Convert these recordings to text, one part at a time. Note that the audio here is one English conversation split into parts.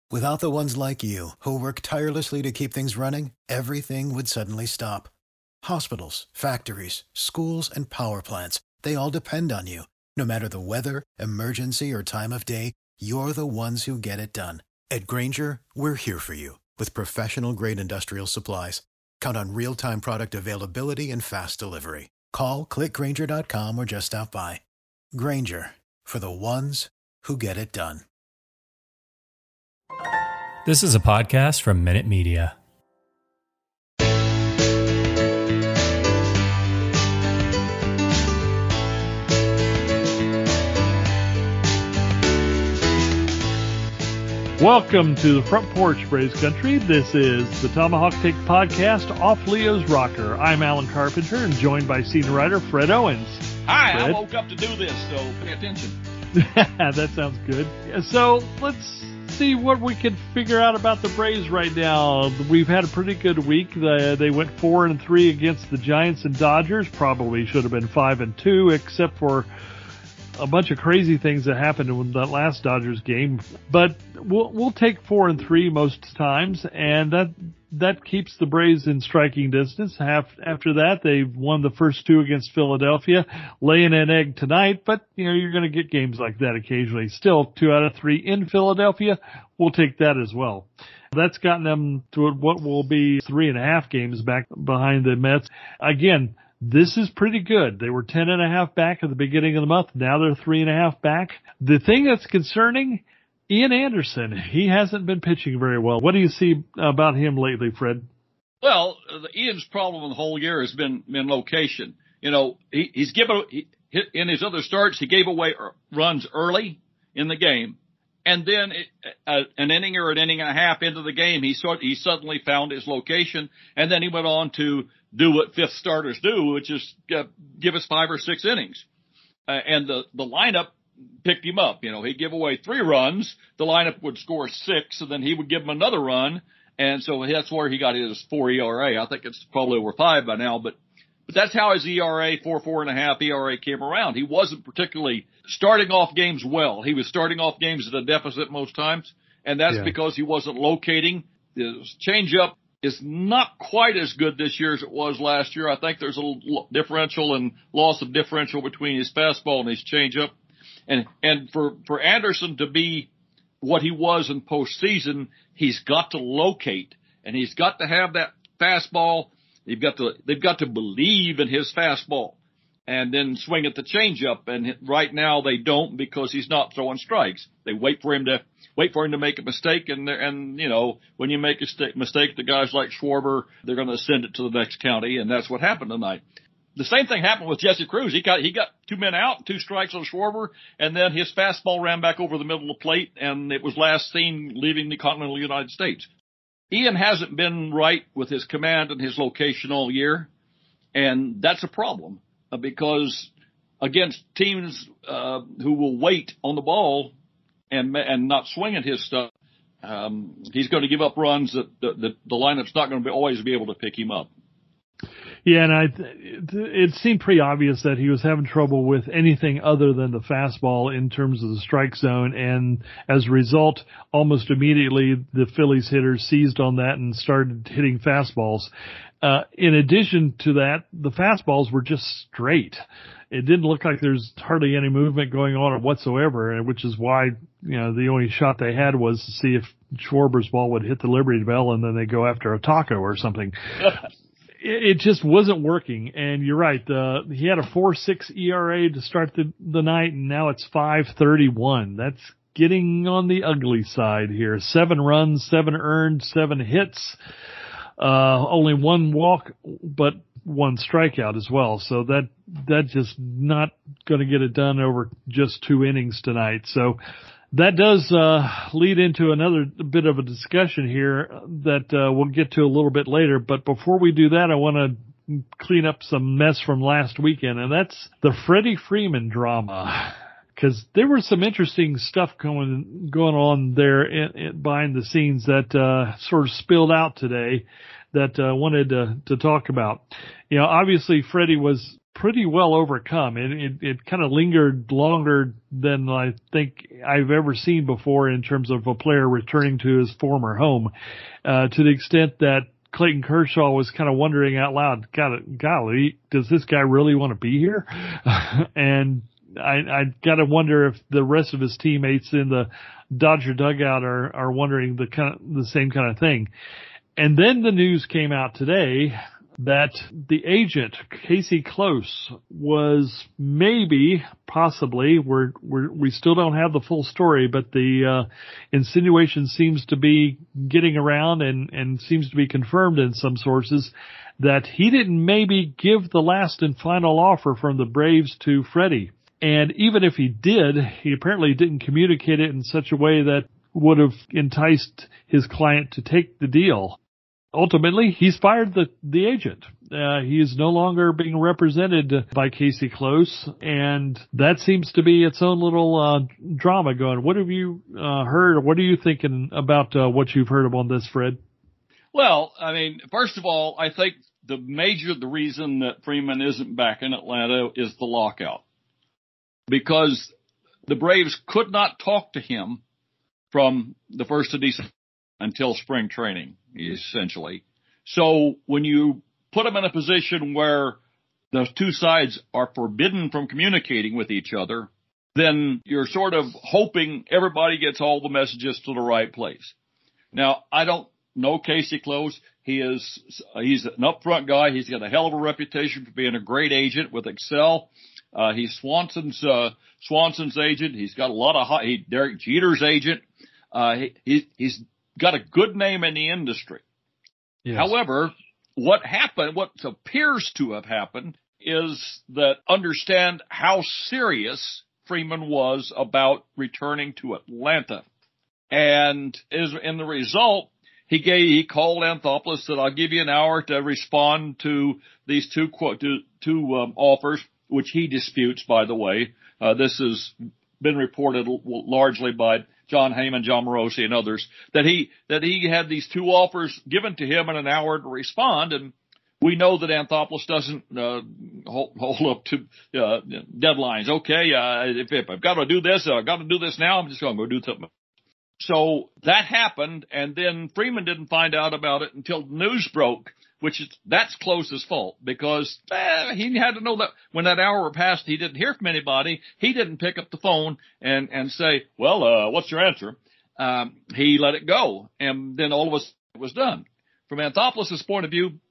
Without the ones like you, who work tirelessly to keep things running, everything would suddenly stop. Hospitals, factories, schools, and power plants, they all depend on you. No matter the weather, emergency, or time of day, you're the ones who get it done. At Grainger, we're here for you with professional-grade industrial supplies. Count on real-time product availability and fast delivery. Call, clickgrainger.com, or just stop by. Grainger, for the ones who get it done. This is a podcast from Minute Media. Welcome to the Front Porch, Braves Country. This is the Tomahawk Take podcast off Leo's rocker. I'm Alan Carpenter and joined by senior writer Fred Owens. Hi, Fred? I woke up to do this, so pay attention. That sounds good. So let's see what we can figure out about the Braves right now. We've had a pretty good week. They went 4-3 against the Giants and Dodgers. Probably should have been 5-2, except for a bunch of crazy things that happened in that last Dodgers game. But we'll take 4-3 most times, and that keeps the Braves in striking distance. After that, they've won the first two against Philadelphia, laying an egg tonight. But you're going to get games like that occasionally. Still, 2 out of 3 in Philadelphia. We'll take that as well. That's gotten them to what will be 3.5 games back behind the Mets. Again, this is pretty good. They were 10.5 back at the beginning of the month. Now they're 3.5 back. The thing that's concerning, Ian Anderson, he hasn't been pitching very well. What do you see about him lately, Fred? Well, Ian's problem the whole year has been location. He's given in his other starts, he gave away runs early in the game. And then an inning or an inning and a half into the game, he suddenly found his location, and then he went on to do what fifth starters do, which is give us 5 or 6 innings. And the lineup picked him up. He'd give away 3 runs, the lineup would score 6, and then he would give him another run. And so that's where he got his 4 ERA. I think it's probably over 5 by now, but that's how his ERA, 4.5 ERA came around. He wasn't particularly starting off games well. He was starting off games at a deficit most times, and that's because he wasn't locating. His changeup is not quite as good this year as it was last year. I think there's a little differential and loss of differential between his fastball and his changeup. And for Anderson to be what he was in postseason, he's got to locate, and he's got to have that fastball. They've got to believe in his fastball and then swing at the changeup. And right now they don't, because he's not throwing strikes. They wait for him to make a mistake. And when you make a mistake, the guys like Schwarber, they're going to send it to the next county. And that's what happened tonight. The same thing happened with Jesse Cruz. He got 2 men out, 2 strikes on Schwarber, and then his fastball ran back over the middle of the plate, and it was last seen leaving the continental United States. Ian hasn't been right with his command and his location all year, and that's a problem because against teams who will wait on the ball and not swing at his stuff, he's going to give up runs that the lineup's not going to always be able to pick him up. Yeah, and it seemed pretty obvious that he was having trouble with anything other than the fastball in terms of the strike zone, and as a result, almost immediately the Phillies hitters seized on that and started hitting fastballs. In addition to that, the fastballs were just straight. It didn't look like there's hardly any movement going on whatsoever, which is why, the only shot they had was to see if Schwarber's ball would hit the Liberty Bell and then they go after a taco or something. It just wasn't working, and you're right. He had a 4.6 ERA to start the night, and now it's 5.31. That's getting on the ugly side here. 7 runs, 7 earned, 7 hits, only 1 walk, but 1 strikeout as well. So that just not going to get it done over just 2 innings tonight. So that does lead into another bit of a discussion here that we'll get to a little bit later. But before we do that, I want to clean up some mess from last weekend, and that's the Freddie Freeman drama. Because there was some interesting stuff going on there behind the scenes that sort of spilled out today that I wanted to talk about. Obviously Freddie was pretty well overcome. It kind of lingered longer than I think I've ever seen before in terms of a player returning to his former home, to the extent that Clayton Kershaw was kind of wondering out loud, golly, does this guy really want to be here? And I got to wonder if the rest of his teammates in the Dodger dugout are wondering the same kind of thing. And then the news came out today that the agent, Casey Close, was possibly, we still don't have the full story, but the insinuation seems to be getting around and seems to be confirmed in some sources that he didn't maybe give the last and final offer from the Braves to Freddie. And even if he did, he apparently didn't communicate it in such a way that would have enticed his client to take the deal. Ultimately, he's fired the agent. He is no longer being represented by Casey Close, and that seems to be its own little drama going. What have you heard, or what are you thinking about what you've heard on this, Fred? Well, I mean, first of all, I think the reason that Freeman isn't back in Atlanta is the lockout, because the Braves could not talk to him from the 1st of December until spring training, essentially. So when you put them in a position where the two sides are forbidden from communicating with each other, then you're sort of hoping everybody gets all the messages to the right place. Now, I don't know Casey Close. He's an upfront guy. He's got a hell of a reputation for being a great agent with Excel. He's Swanson's agent. He's got a lot of Derek Jeter's agent. He's got a good name in the industry. Yes. However, what appears to have happened is that understand how serious Freeman was about returning to Atlanta. And in the result, he called Anthopoulos, said, I'll give you an hour to respond to these two offers, which he disputes, by the way. This has been reported largely by John Heyman, John Morosi, and others, that he had these two offers given to him in an hour to respond. And we know that Anthopoulos doesn't hold up to deadlines. Okay, if I've got to do this, I've got to do this now. I'm just going to go do something. So that happened, and then Freeman didn't find out about it until the news broke, that's Close's fault, because he had to know that when that hour passed, he didn't hear from anybody. He didn't pick up the phone and say, well, what's your answer? He let it go, and then all of us was done. From Anthopoulos' point of view,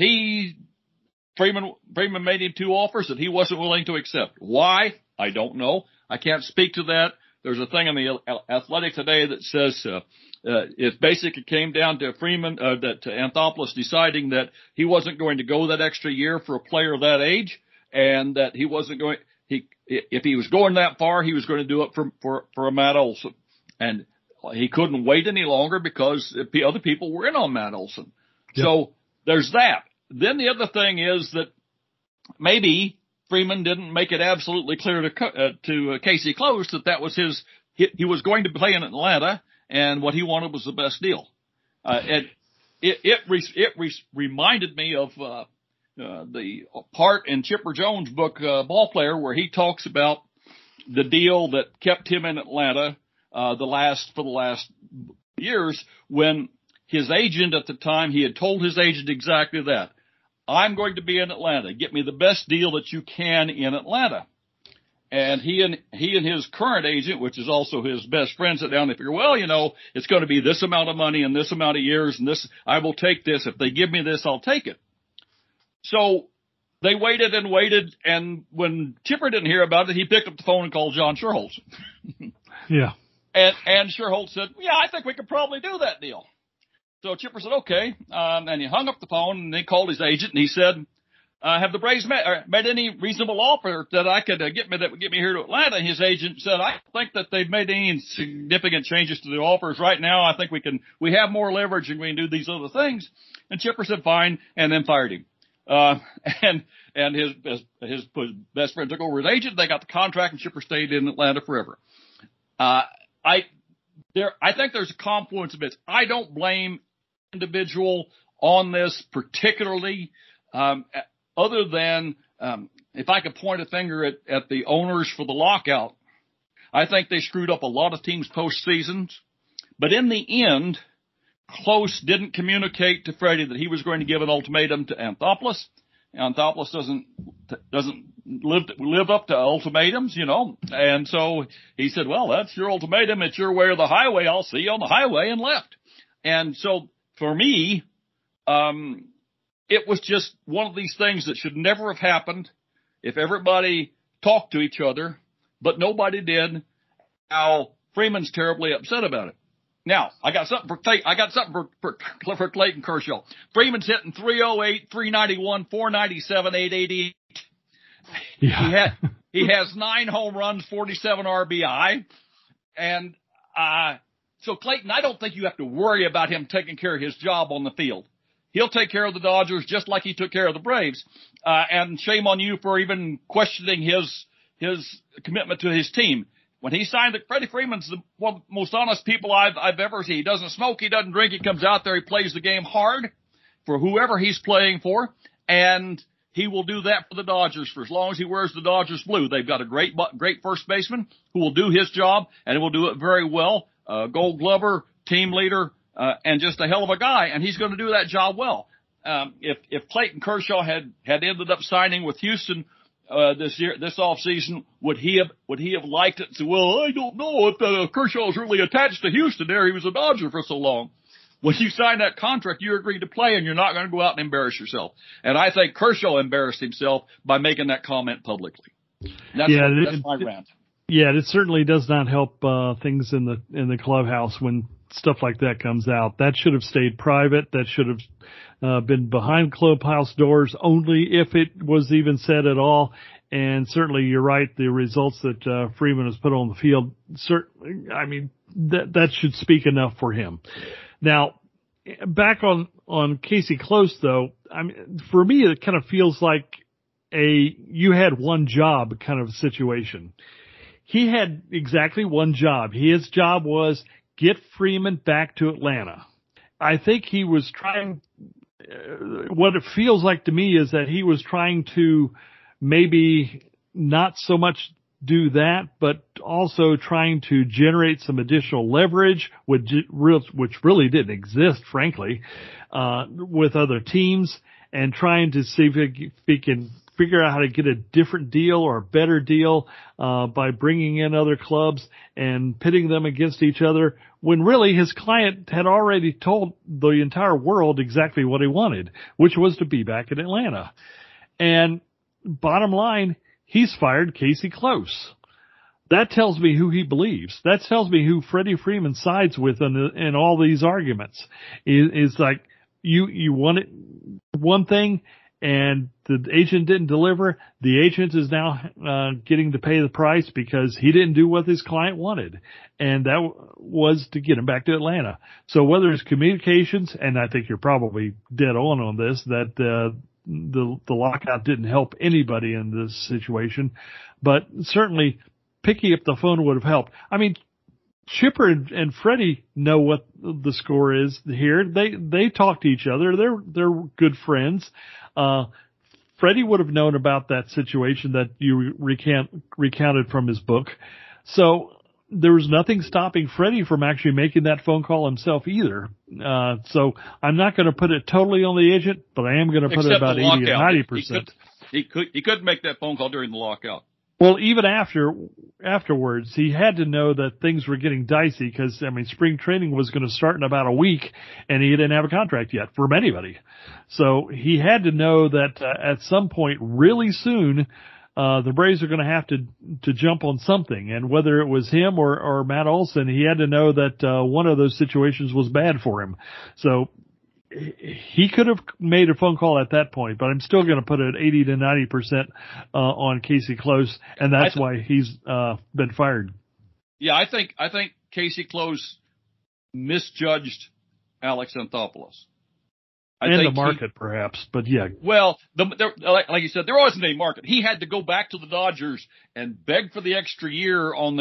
Freeman made him two offers that he wasn't willing to accept. Why? I don't know. I can't speak to that. There's a thing in the Athletic today that says it basically came down to Freeman, to Anthopoulos deciding that he wasn't going to go that extra year for a player of that age, and that he wasn't going. If he was going that far, he was going to do it for a Matt Olson, and he couldn't wait any longer because other people were in on Matt Olson. Yep. So there's that. Then the other thing is that maybe Freeman didn't make it absolutely clear to Casey Close that was he was going to play in Atlanta, and what he wanted was the best deal. It reminded me of the part in Chipper Jones' book, Ball Player, where he talks about the deal that kept him in Atlanta for the last years, when his agent at the time, he had told his agent exactly that. I'm going to be in Atlanta. Get me the best deal that you can in Atlanta. And he and his current agent, which is also his best friend, sat down and figure, well, it's going to be this amount of money and this amount of years, and this, I will take this. If they give me this, I'll take it. So they waited and waited, and when Chipper didn't hear about it, he picked up the phone and called John Schuerholz. Yeah. And Schuerholz said, yeah, I think we could probably do that deal. So Chipper said, okay. And he hung up the phone, and he called his agent, and he said, have the Braves made any reasonable offer that I could that would get me here to Atlanta? And his agent said, I think that they've made any significant changes to the offers right now. I think we have more leverage and we can do these other things. And Chipper said, fine, and then fired him. And his best friend took over his agent. They got the contract, and Chipper stayed in Atlanta forever. I think there's a confluence of bits. I don't blame individual on this particularly, other than if I could point a finger at the owners for the lockout, I think they screwed up a lot of teams' postseasons. But in the end, Close didn't communicate to Freddie that he was going to give an ultimatum to Anthopoulos. Anthopoulos doesn't live up to ultimatums, and so he said, well, that's your ultimatum. It's your way or the highway. I'll see you on the highway, and left. And so for me, it was just one of these things that should never have happened if everybody talked to each other, but nobody did. Now Freeman's terribly upset about it. Now, I got something for Clayton Kershaw. Freeman's hitting 308, 391, 497, 888. Yeah. He has 9 home runs, 47 RBI. And so Clayton, I don't think you have to worry about him taking care of his job on the field. He'll take care of the Dodgers just like he took care of the Braves. And shame on you for even questioning his commitment to his team. When he signed it, Freddie Freeman's one of the most honest people I've ever seen. He doesn't smoke, he doesn't drink, he comes out there, he plays the game hard for whoever he's playing for, and he will do that for the Dodgers for as long as he wears the Dodgers blue. They've got a great first baseman who will do his job, and he will do it very well. Gold Glover, team leader, and just a hell of a guy, and he's going to do that job well. If Clayton Kershaw had ended up signing with Houston this offseason, would he have liked it and said, well, I don't know if Kershaw's really attached to Houston there. He was a Dodger for so long. When you sign that contract, you agreed to play, and you're not going to go out and embarrass yourself. And I think Kershaw embarrassed himself by making that comment publicly. That's my rant. Yeah, it certainly does not help things in the clubhouse when stuff like that comes out. That should have stayed private. That should have been behind clubhouse doors only, if it was even said at all. And certainly, you're right. The results that Freeman has put on the field, certainly, I mean, that should speak enough for him. Now, back on Casey Close, though, I mean, for me, it kind of feels like you had one job kind of situation. He had exactly one job. His job was get Freeman back to Atlanta. I think he was trying, what it feels like to me is that he was trying to maybe not so much do that, but also trying to generate some additional leverage, which really didn't exist, frankly, with other teams, and trying to see if he can figure out how to get a different deal or a better deal by bringing in other clubs and pitting them against each other, when really his client had already told the entire world exactly what he wanted, which was to be back in Atlanta. And bottom line, he's fired Casey Close. That tells me who he believes. That tells me who Freddie Freeman sides with in all these arguments. Is like, you wanted one thing and the agent didn't deliver. The agent is now getting to pay the price because he didn't do what his client wanted. And that was to get him back to Atlanta. So whether it's communications, and I think you're probably dead on this, that the lockout didn't help anybody in this situation, but certainly picking up the phone would have helped. I mean, Chipper and Freddie know what the score is here. They talk to each other. They're good friends. Freddie would have known about that situation that you recounted from his book. So there was nothing stopping Freddie from actually making that phone call himself either. So I'm not going to put it totally on the agent, but I am going to put it about 80 or 90%. He couldn't make that phone call during the lockout. Well, even afterwards, he had to know that things were getting dicey because, I mean, spring training was going to start in about a week, and he didn't have a contract yet from anybody. So he had to know that at some point really soon, the Braves are going to have to jump on something. And whether it was him or Matt Olson, he had to know that one of those situations was bad for him. So he could have made a phone call at that point, but I'm still going to put it 80 to 90% on Casey Close, and that's why he's been fired. Yeah, I think Casey Close misjudged Alex Anthopoulos. And the market, perhaps, but yeah. Well, like you said, there wasn't a market. He had to go back to the Dodgers and beg for the extra year on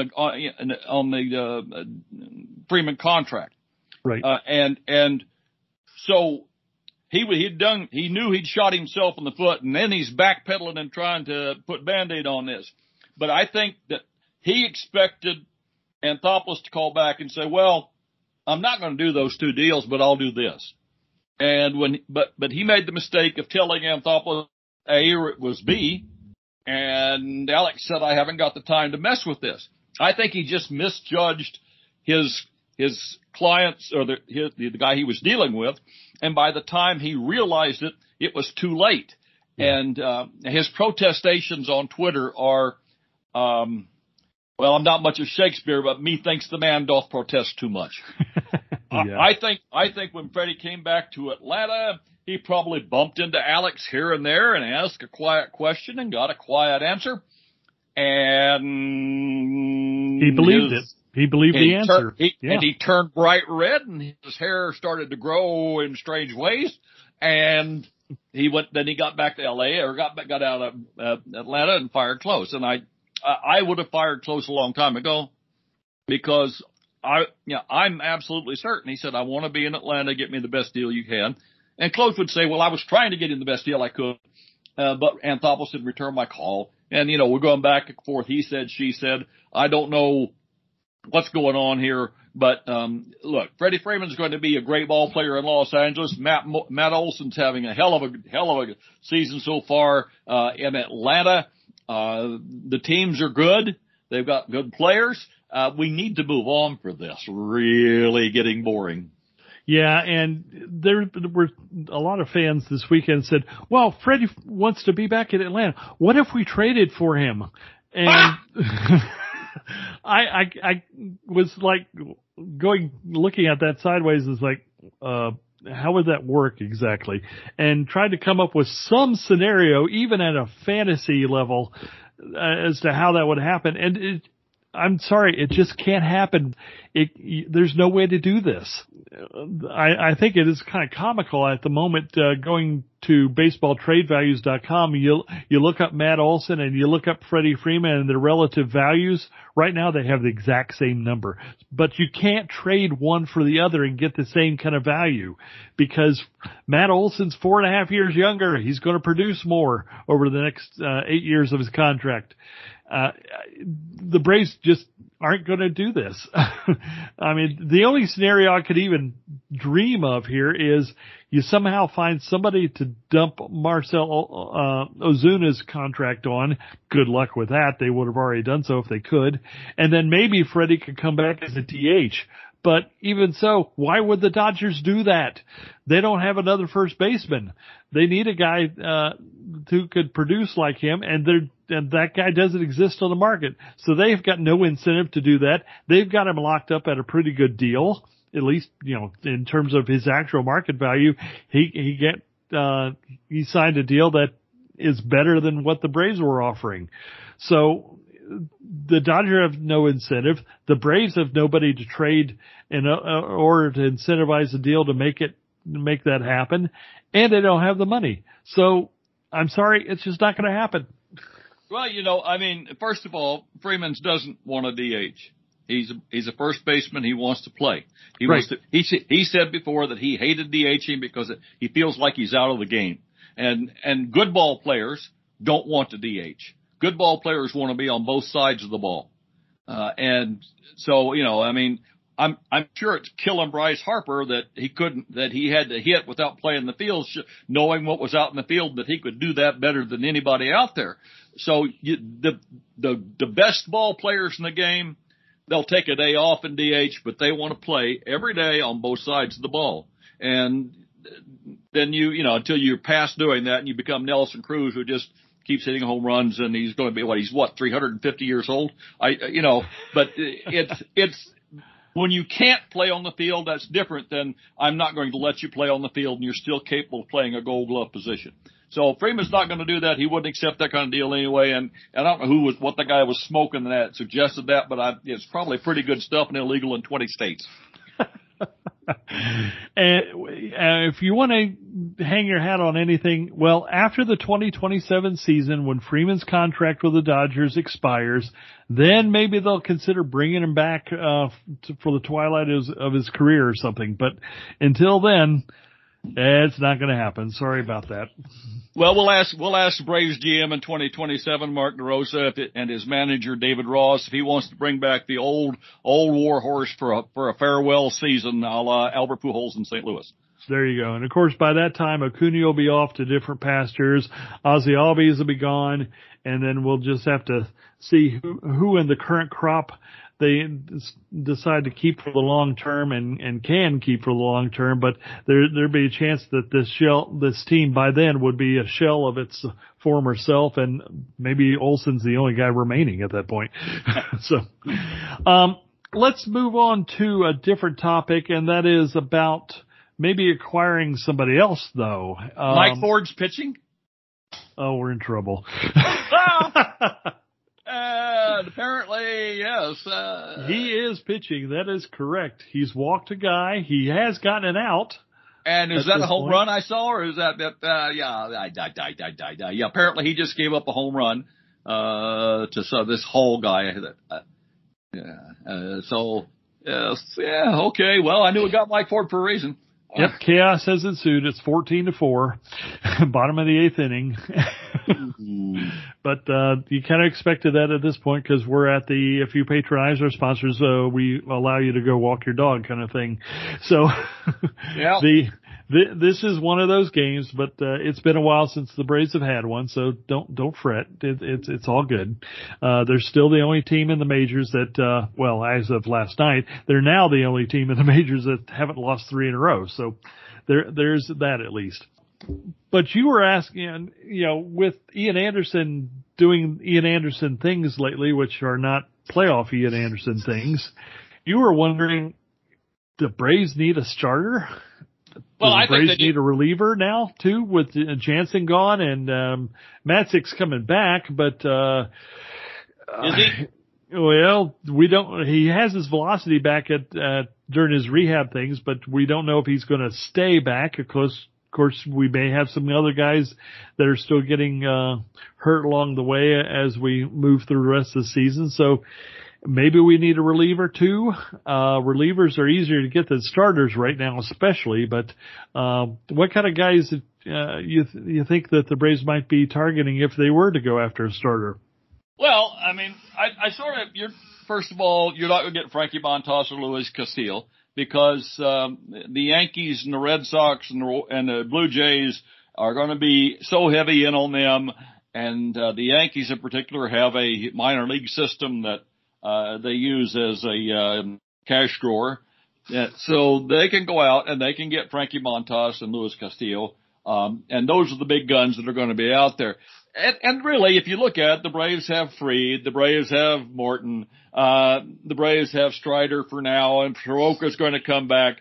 the Freeman contract, right? And so he knew he'd shot himself in the foot, and then he's backpedaling and trying to put Band-Aid on this. But I think that he expected Anthopoulos to call back and say, well, I'm not going to do those 2 deals, but I'll do this. And but he made the mistake of telling Anthopoulos A or it was B, and Alex said, I haven't got the time to mess with this. I think he just misjudged his clients or the guy he was dealing with. And by the time he realized it, it was too late. Yeah. And, his protestations on Twitter are, well, I'm not much of Shakespeare, but methinks the man doth protest too much. Yeah. I think when Freddie came back to Atlanta, he probably bumped into Alex here and there and asked a quiet question and got a quiet answer. And he believed it. He believed the answer. And he turned bright red, and his hair started to grow in strange ways. And then he got back to L.A. or got out of Atlanta and fired Close. And I would have fired Close a long time ago because I'm absolutely certain. He said, I want to be in Atlanta, get me the best deal you can. And Close would say, well, I was trying to get him the best deal I could, but Anthopoulos didn't return my call. And, we're going back and forth. He said, she said, I don't know what's going on here. But, look, Freddie Freeman's going to be a great ball player in Los Angeles. Matt Olson's having a hell of a season so far, in Atlanta. The teams are good. They've got good players. We need to move on for this. Really getting boring. Yeah, and there were a lot of fans this weekend said, well, Freddie wants to be back in Atlanta. What if we traded for him? And I was like looking at that sideways is like, how would that work exactly? And tried to come up with some scenario, even at a fantasy level, as to how that would happen. And I'm sorry, it just can't happen. There's no way to do this. I think it is kind of comical at the moment, going to baseballtradevalues.com. You look up Matt Olson and you look up Freddie Freeman and their relative values. Right now they have the exact same number, but you can't trade one for the other and get the same kind of value because Matt Olson's 4.5 years younger. He's going to produce more over the next 8 years of his contract. The Braves just aren't going to do this. I mean, the only scenario I could even dream of here is you somehow find somebody to dump Marcell Ozuna's contract on. Good luck with that. They would have already done so if they could. And then maybe Freddie could come back as a DH. But even so, why would the Dodgers do that? They don't have another first baseman. They need a guy who could produce like him, and that guy doesn't exist on the market. So they've got no incentive to do that. They've got him locked up at a pretty good deal, at least, in terms of his actual market value. He signed a deal that is better than what the Braves were offering. So the Dodgers have no incentive. The Braves have nobody to trade in order to incentivize the deal to make that happen, and they don't have the money. So I'm sorry, it's just not going to happen. Well, first of all, Freeman doesn't want a DH. He's a first baseman. He wants to play. He said before that he hated DHing because he feels like he's out of the game. And good ball players don't want to DH. Good ball players want to be on both sides of the ball. And so, I'm sure it's killing Bryce Harper that he had to hit without playing the field, knowing what was out in the field, that he could do that better than anybody out there. So the best ball players in the game, they'll take a day off in DH, but they want to play every day on both sides of the ball. And then until you're past doing that and you become Nelson Cruz, who just keeps hitting home runs, and he's going to be 350 years old? But it's when you can't play on the field, that's different than I'm not going to let you play on the field and you're still capable of playing a Gold Glove position. So Freeman's not going to do that. He wouldn't accept that kind of deal anyway. And I don't know what the guy was smoking that suggested that, but it's probably pretty good stuff and illegal in 20 states. And if you want to hang your hat on anything, well, after the 2027 season, when Freeman's contract with the Dodgers expires, then maybe they'll consider bringing him back for the twilight of his career or something. But until then, It's not going to happen. Sorry about that. Well, we'll ask the Braves GM in 2027, Mark DeRosa, and his manager David Ross, if he wants to bring back the old war horse for a farewell season, a la Albert Pujols in St. Louis. There you go. And of course, by that time, Acuna will be off to different pastures. Ozzy Albies will be gone, and then we'll just have to see who in the current crop they decide to keep for the long term and can keep for the long term. But there'd be a chance that this team by then would be a shell of its former self, and maybe Olson's the only guy remaining at that point. So, let's move on to a different topic, and that is about maybe acquiring somebody else, though. Mike Ford's pitching? Oh, we're in trouble. Apparently, yes. He is pitching. That is correct. He's walked a guy. He has gotten an out. And is that a home run I saw, or is that yeah, apparently he just gave up a home run, to this whole guy. Okay. Well, I knew it got Mike Ford for a reason. Yep, chaos has ensued. It's 14-4, bottom of the 8th inning. But you kind of expected that at this point because we're at the if you patronize our sponsors, we allow you to go walk your dog kind of thing. So yeah. This is one of those games, but it's been a while since the Braves have had one, so don't fret. It's all good. They're still the only team in the majors that, as of last night, they're now the only team in the majors that haven't lost 3 in a row. So there's that at least. But you were asking, with Ian Anderson doing Ian Anderson things lately, which are not playoff Ian Anderson things, you were wondering, do Braves need a starter? Well, I think they need a reliever now too, with Jansen gone and Matzek's coming back, but is he? Well, we don't. He has his velocity back during his rehab things, but we don't know if he's going to stay back. Of course, we may have some other guys that are still getting hurt along the way as we move through the rest of the season. So maybe we need a reliever too. Relievers are easier to get than starters right now, especially. But what kind of guys you think that the Braves might be targeting if they were to go after a starter? Well, I mean, I sort of. First of all, you're not going to get Frankie Montas or Luis Castillo because the Yankees and the Red Sox and the Blue Jays are going to be so heavy in on them, and the Yankees in particular have a minor league system that they use as a cash drawer. So they can go out and they can get Frankie Montas and Luis Castillo. And those are the big guns that are going to be out there. And really, if you look at it, the Braves have Fried, the Braves have Morton, the Braves have Strider for now, and Soroka's going to come back.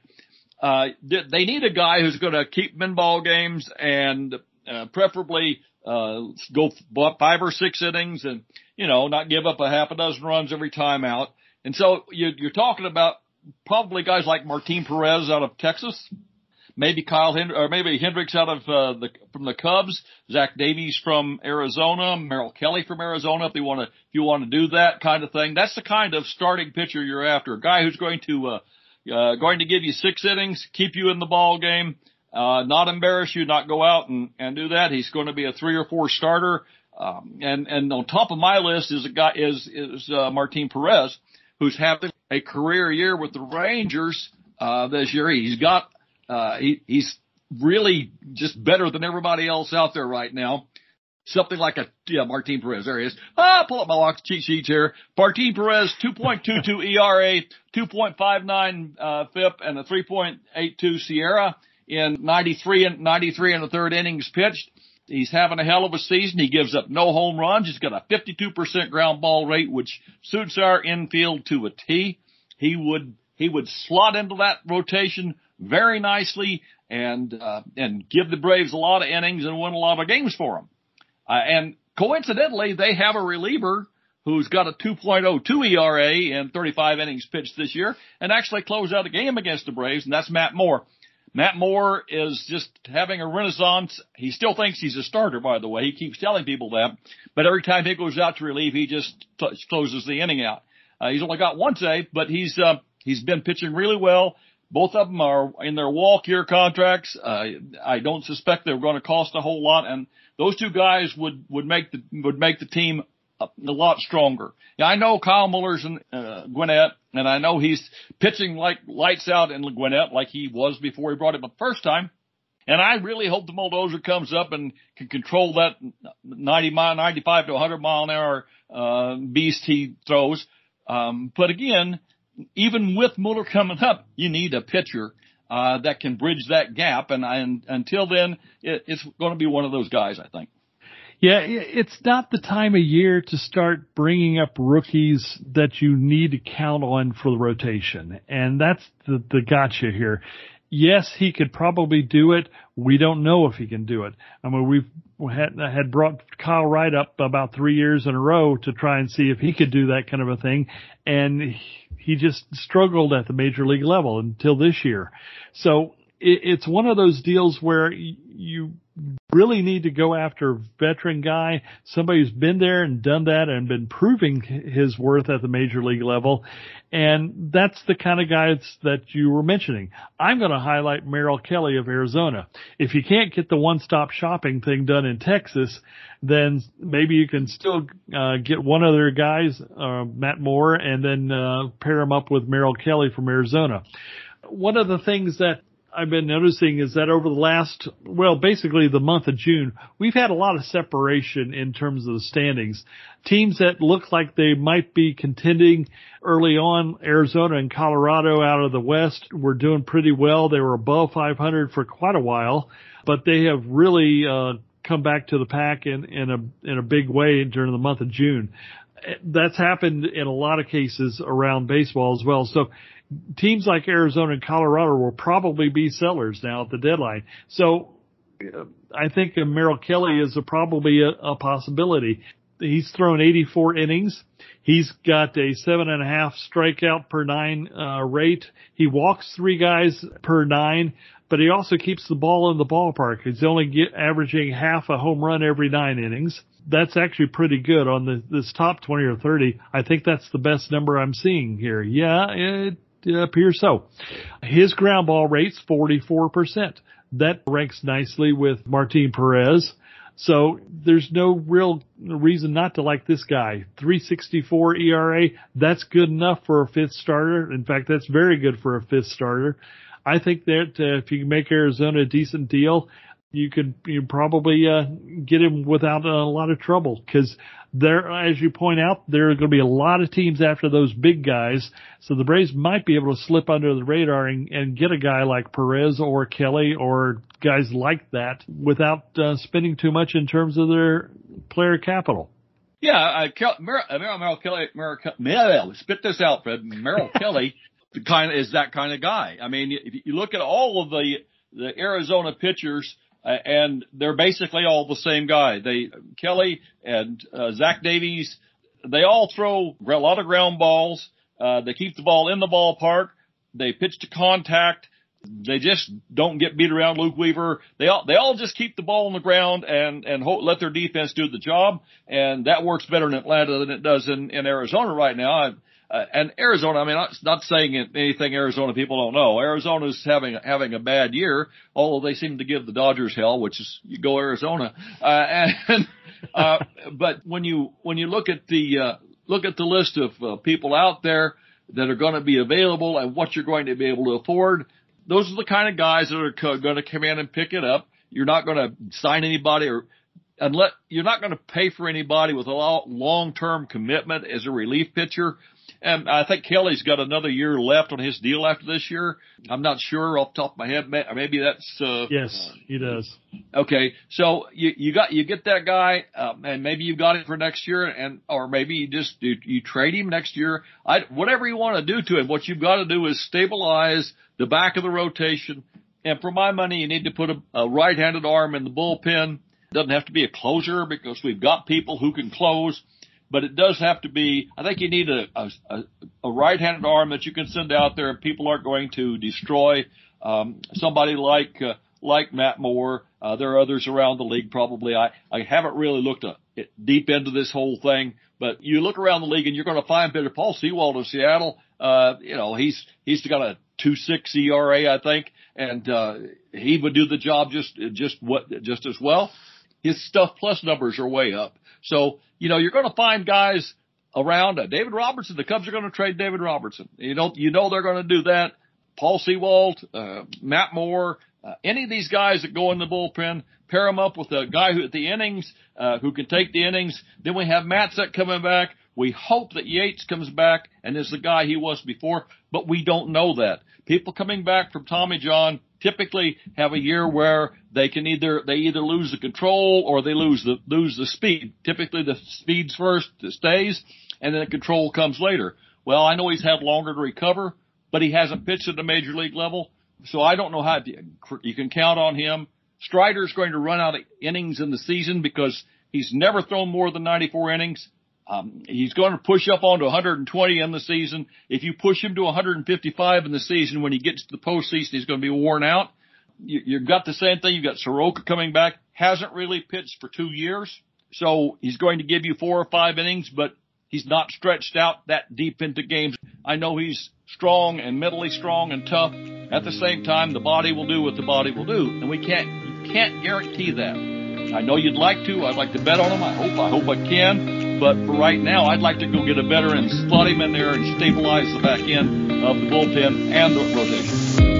They need a guy who's going to keep them in ball games and preferably go 5 or 6 innings and, not give up a half a dozen runs every time out. And so you're talking about probably guys like Martin Perez out of Texas, maybe maybe Hendricks out of from the Cubs, Zach Davies from Arizona, Merrill Kelly from Arizona. If you want to do that kind of thing, that's the kind of starting pitcher you're after. A guy who's going to give you 6 innings, keep you in the ball game, not embarrass you, not go out and do that. He's going to be a 3 or 4 starter. And on top of my list is Martin Perez, who's having a career year with the Rangers, this year. He's got, he's really just better than everybody else out there right now. Something like Martin Perez. There he is. Pull up my cheat sheet here. Martin Perez, 2.22 ERA, 2.59, FIP, and a 3.82 SIERA in 93 and the third innings pitched. He's having a hell of a season. He gives up no home runs. He's got a 52% ground ball rate, which suits our infield to a T. He would slot into that rotation very nicely and give the Braves a lot of innings and win a lot of games for them. And coincidentally, they have a reliever who's got a 2.02 ERA and 35 innings pitched this year and actually closed out a game against the Braves, and that's Matt Moore. Matt Moore is just having a renaissance. He still thinks he's a starter, by the way. He keeps telling people that. But every time he goes out to relieve, he just closes the inning out. He's only got 1 save, but he's been pitching really well. Both of them are in their walk year contracts. I don't suspect they're going to cost a whole lot, and those two guys would make the team a lot stronger. Yeah, I know Kyle Muller's in Gwinnett, and I know he's pitching like lights out in Gwinnett like he was before he brought it the first time. And I really hope the bulldozer comes up and can control that 95 to 100 mile an hour beast he throws. But again, even with Muller coming up, you need a pitcher that can bridge that gap. And until then, it's going to be one of those guys, I think. Yeah, it's not the time of year to start bringing up rookies that you need to count on for the rotation. And that's the gotcha here. Yes, he could probably do it. We don't know if he can do it. I mean, we've had brought Kyle Wright up about 3 years in a row to try and see if he could do that kind of a thing. And he just struggled at the major league level until this year. So it's one of those deals where you really need to go after a veteran guy, somebody who's been there and done that and been proving his worth at the major league level. And that's the kind of guys that you were mentioning. I'm going to highlight Merrill Kelly of Arizona. If you can't get the one-stop shopping thing done in Texas, then maybe you can still get one of their guys, Matt Moore, and then pair him up with Merrill Kelly from Arizona. One of the things that I've been noticing is that over the last, basically the month of June, we've had a lot of separation in terms of the standings. Teams that look like they might be contending early on, Arizona and Colorado out of the West, were doing pretty well. They were above 500 for quite a while, but they have really come back to the pack in a big way during the month of June. That's happened in a lot of cases around baseball as well. So teams like Arizona and Colorado will probably be sellers now at the deadline. So I think Merrill Kelly is probably a possibility. He's thrown 84 innings. He's got a 7.5 strikeout per 9 rate. He walks 3 guys per 9, but he also keeps the ball in the ballpark. He's only averaging half a home run every 9 innings. That's actually pretty good on this top 20 or 30. I think that's the best number I'm seeing here. Yeah, it appears so. His ground ball rate's 44%. That ranks nicely with Martin Perez. So there's no real reason not to like this guy. 3.64 ERA, that's good enough for a fifth starter. In fact, that's very good for a fifth starter. I think that if you can make Arizona a decent deal, you probably get him without a lot of trouble, because there, as you point out, there are going to be a lot of teams after those big guys. So the Braves might be able to slip under the radar and get a guy like Perez or Kelly or guys like that without spending too much in terms of their player capital. Yeah, Merrill Kelly, spit this out, Fred. Merrill Kelly is that kind of guy. I mean, if you look at all of the Arizona pitchers, and they're basically all the same guy. Kelly and Zach Davies, they all throw a lot of ground balls. They keep the ball in the ballpark. They pitch to contact. They just don't get beat around. Luke Weaver. They all just keep the ball on the ground and let their defense do the job. And that works better in Atlanta than it does in Arizona right now. And Arizona, I mean, not saying anything Arizona people don't know. Arizona's having a bad year, although they seem to give the Dodgers hell, which is, you go Arizona. But when you look at the list of people out there that are going to be available and what you're going to be able to afford, those are the kind of guys that are going to come in and pick it up. You're not going to sign anybody you're not going to pay for anybody with a long-term commitment as a relief pitcher. And I think Kelly's got another year left on his deal after this year. I'm not sure off the top of my head. Maybe that's, yes, he does. Okay. So you get that guy, and maybe you got him for next year, or maybe you trade him next year. Whatever you want to do to him, what you've got to do is stabilize the back of the rotation. And for my money, you need to put a right-handed arm in the bullpen. It doesn't have to be a closer because we've got people who can close. But it does have to be, I think you need a right-handed arm that you can send out there and people aren't going to destroy. Somebody like Matt Moore. There are others around the league probably. I haven't really looked deep into this whole thing, but you look around the league and you're going to find Paul Sewald of Seattle. He's got a 2.6 ERA, I think, and he would do the job just as well. His stuff plus numbers are way up. So, you're going to find guys around. David Robertson, the Cubs are going to trade David Robertson. You know they're going to do that. Paul Sewald, Matt Moore, any of these guys that go in the bullpen, pair them up with a guy who at the innings, who can take the innings. Then we have Matzek coming back. We hope that Yates comes back and is the guy he was before, but we don't know that. People coming back from Tommy John typically have a year where they either lose the control or they lose the speed. Typically the speed's first that stays, and then the control comes later. Well, I know he's had longer to recover, but he hasn't pitched at the major league level, so I don't know how you can count on him. Strider's going to run out of innings in the season because he's never thrown more than 94 innings. He's going to push up onto 120 in the season. If you push him to 155 in the season, when he gets to the postseason, he's going to be worn out. You've got the same thing. You've got Soroka coming back, hasn't really pitched for 2 years. So he's going to give you 4 or 5 innings, but he's not stretched out that deep into games. I know he's strong and mentally strong and tough. At the same time, the body will do what the body will do. And you can't guarantee that. I know you'd like to. I'd like to bet on him. I hope I can. But for right now, I'd like to go get a veteran and slot him in there and stabilize the back end of the bullpen and the rotation.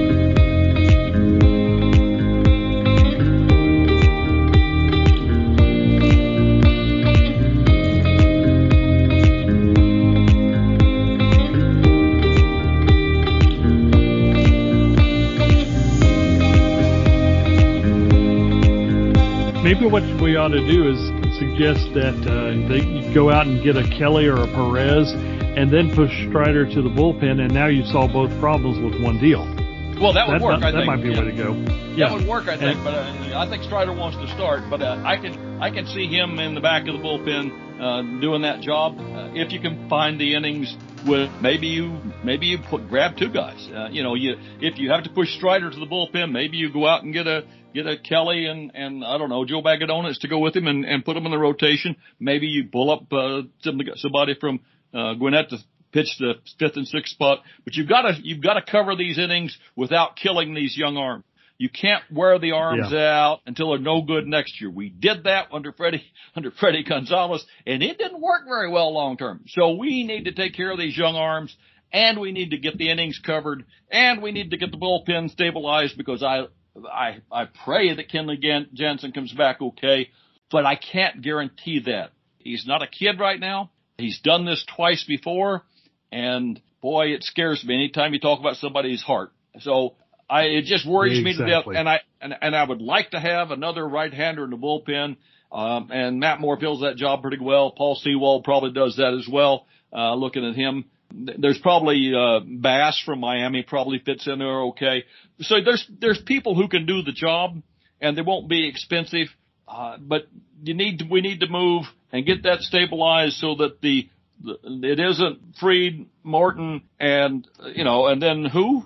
Maybe what we ought to do is suggest that they go out and get a Kelly or a Perez and then push Strider to the bullpen, and now you solve both problems with one deal. Well, that would work, I think. That might be a way to go. That would work, I think, but I think Strider wants to start, but I can see him in the back of the bullpen doing that job. If you can find the innings with maybe you grab 2 guys. If you have to push Strider to the bullpen, maybe you go out and get a Kelly and I don't know, Joe Bagadonis to go with him and put him in the rotation. Maybe you pull up somebody from Gwinnett to pitch the 5th and 6th spot. But you've got to cover these innings without killing these young arms. You can't wear the arms out until they're no good next year. We did that under Freddie Gonzalez, and it didn't work very well long term. So we need to take care of these young arms, and we need to get the innings covered, and we need to get the bullpen stabilized, because I pray that Kenley Jansen comes back okay, but I can't guarantee that. He's not a kid right now. He's done this twice before, and boy, it scares me anytime you talk about somebody's heart. So it just worries me to death. And I would like to have another right-hander in the bullpen. And Matt Moore fills that job pretty well. Paul Sewald probably does that as well. Looking at him, there's probably Bass from Miami probably fits in there okay. So there's people who can do the job, and they won't be expensive. But we need to move and get that stabilized so that it isn't Fried, Morton, and then who?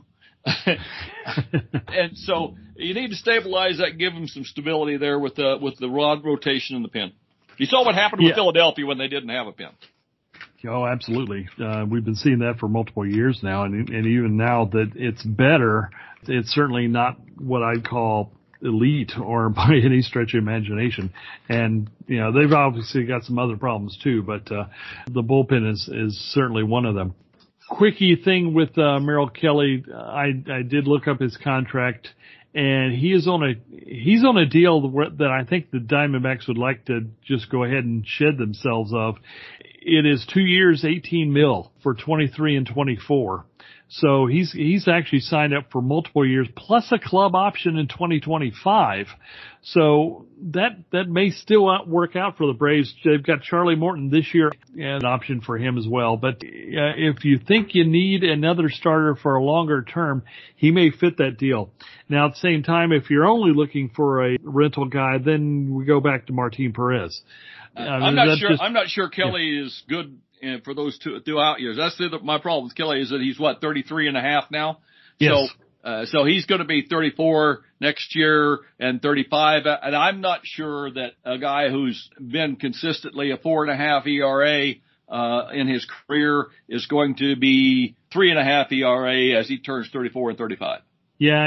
And so you need to stabilize that, give them some stability there with the rod rotation in the pen. You saw what happened with Philadelphia when they didn't have a pen. Oh, absolutely. We've been seeing that for multiple years now, and even now that it's better, it's certainly not what I'd call elite or by any stretch of imagination. And, they've obviously got some other problems too, but the bullpen is certainly one of them. Quickie thing with Merrill Kelly, I did look up his contract, and he's on a deal that I think the Diamondbacks would like to just go ahead and shed themselves of. It is 2 years, $18 million for 23 and 24. So he's actually signed up for multiple years plus a club option in 2025. So that may still work out for the Braves. They've got Charlie Morton this year and an option for him as well. But if you think you need another starter for a longer term, he may fit that deal. Now at the same time, if you're only looking for a rental guy, then we go back to Martin Perez. I'm not sure Kelly is good for those two out years. That's my problem with Kelly is that he's 33 and a half now. Yes. So he's going to be 34 next year and 35. And I'm not sure that a guy who's been consistently a 4.5 ERA, in his career is going to be 3.5 ERA as he turns 34 and 35. Yeah,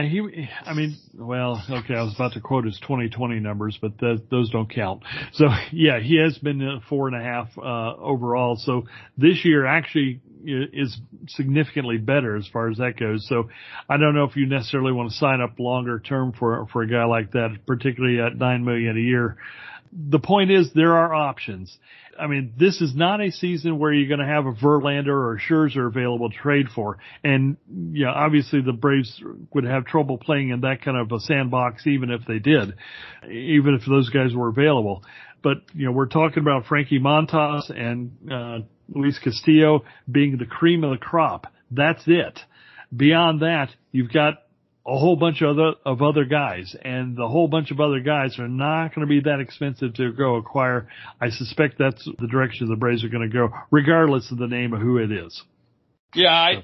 okay, I was about to quote his 2020 numbers, but those don't count. So, yeah, he has been 4.5 overall. So this year actually is significantly better as far as that goes. So I don't know if you necessarily want to sign up longer term for a guy like that, particularly at $9 million a year. The point is there are options. I mean, this is not a season where you're going to have a Verlander or a Scherzer available to trade for. And, yeah, obviously the Braves would have trouble playing in that kind of a sandbox even if they did, even if those guys were available. But, we're talking about Frankie Montas and Luis Castillo being the cream of the crop. That's it. Beyond that, you've got a whole bunch of other guys, and the whole bunch of other guys are not going to be that expensive to go acquire. I suspect that's the direction the Braves are going to go, regardless of the name of who it is. Yeah,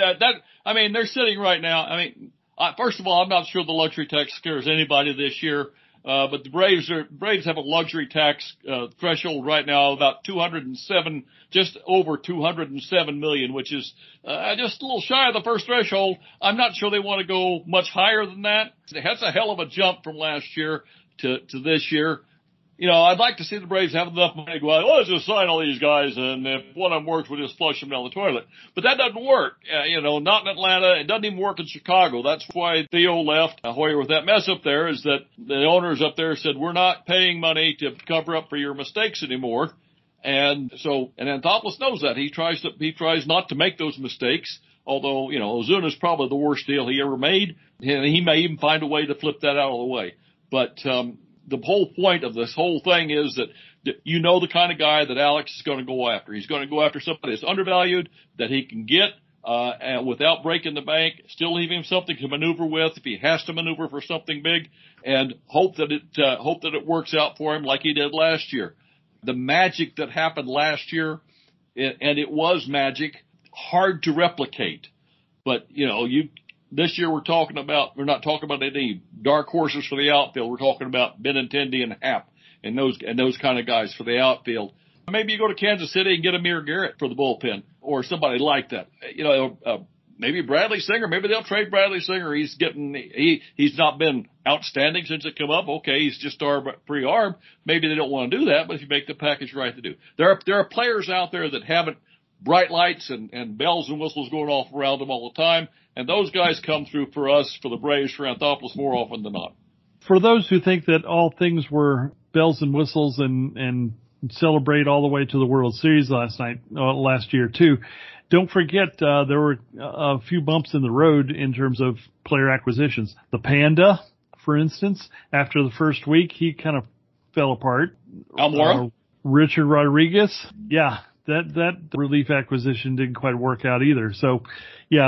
they're sitting right now. First of all, I'm not sure the luxury tax scares anybody this year. But the Braves have a luxury tax threshold right now of about 207, just over 207 million, which is just a little shy of the first threshold. I'm not sure they want to go much higher than that. That's a hell of a jump from last year to this year. I'd like to see the Braves have enough money to go out, let's just sign all these guys, and if one of them works, we'll just flush them down the toilet. But that doesn't work. Not in Atlanta. It doesn't even work in Chicago. That's why Theo left Hoyer with that mess up there, is that the owners up there said, we're not paying money to cover up for your mistakes anymore. And Anthopoulos knows that. He tries not to make those mistakes, although, Ozuna's probably the worst deal he ever made, and he may even find a way to flip that out of the way. But, the whole point of this whole thing is that the kind of guy that Alex is going to go after. He's going to go after somebody that's undervalued, that he can get and without breaking the bank, still leave him something to maneuver with if he has to maneuver for something big, and hope that it works out for him like he did last year. The magic that happened last year, and it was magic, hard to replicate. But this year we're not talking about any dark horses for the outfield. We're talking about Benintendi and Happ and those kind of guys for the outfield. Maybe you go to Kansas City and get Amir Garrett for the bullpen or somebody like that. Maybe Bradley Singer. Maybe they'll trade Bradley Singer. He's not been outstanding since it come up. Okay, he's just free arm. Maybe they don't want to do that, but if you make the package right to do. There are players out there that haven't bright lights and bells and whistles going off around them all the time. And those guys come through for us, for the Braves, for Anthopoulos more often than not. For those who think that all things were bells and whistles and celebrate all the way to the World Series last year too, don't forget there were a few bumps in the road in terms of player acquisitions. The Panda, for instance, after the first week, he kind of fell apart. Almora? Richard Rodriguez, yeah. That relief acquisition didn't quite work out either. So, yeah,